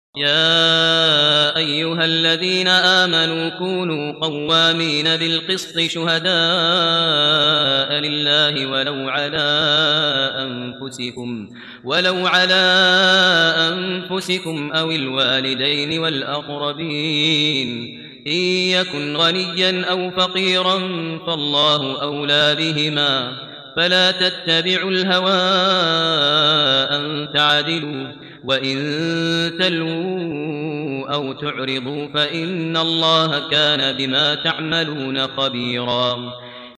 يا أيها الذين آمنوا كونوا قوامين بالقسط شهداء لله ولو على أنفسكم أو الوالدين والأقربين إن يكن غنيا أو فقيرا فالله أولى بهما فلا تتبعوا الهوى أن تعدلوا وإن تلووا أو تعرضوا فإن الله كان بما تعملون خبيرا